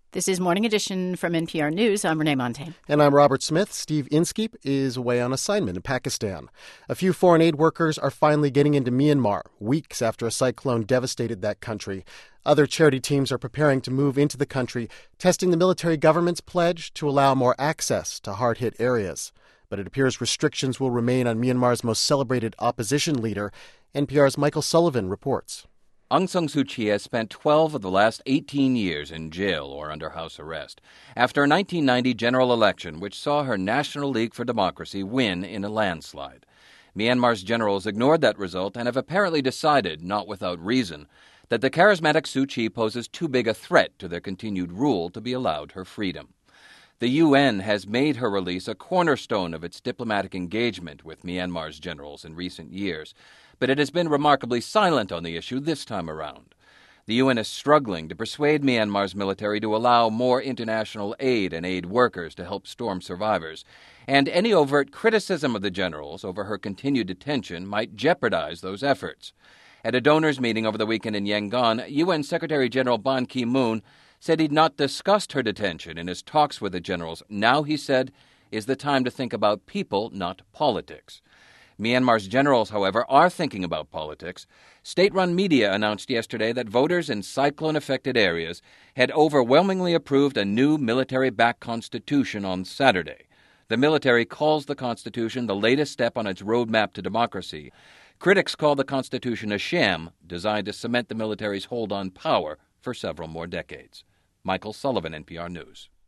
This is Morning Edition from NPR News. I'm Renee Montagne. And I'm Robert Smith. Steve Inskeep is away on assignment in Pakistan. A few foreign aid workers are finally getting into Myanmar, weeks after a cyclone devastated that country. Other charity teams are preparing to move into the country, testing the military government's pledge to allow more access to hard-hit areas. But it appears restrictions will remain on Myanmar's most celebrated opposition leader. NPR's Michael Sullivan reports. Aung San Suu Kyi has spent 12 of the last 18 years in jail or under house arrest after a 1990 general election which saw her National League for Democracy win in a landslide. Myanmar's generals ignored that result and have apparently decided, not without reason, that the charismatic Suu Kyi poses too big a threat to their continued rule to be allowed her freedom. The UN has made her release a cornerstone of its diplomatic engagement with Myanmar's generals in recent years, but it has been remarkably silent on the issue this time around. The UN is struggling to persuade Myanmar's military to allow more international aid and aid workers to help storm survivors, and any overt criticism of the generals over her continued detention might jeopardize those efforts. At a donors' meeting over the weekend in Yangon, UN Secretary General Ban Ki-moon said he'd not discussed her detention in his talks with the generals. Now, he said, is the time to think about people, not politics. Myanmar's generals, however, are thinking about politics. State-run media announced yesterday that voters in cyclone-affected areas had overwhelmingly approved a new military-backed constitution on Saturday. The military calls the constitution the latest step on its roadmap to democracy. Critics call the constitution a sham designed to cement the military's hold on power for several more decades. Michael Sullivan, NPR News.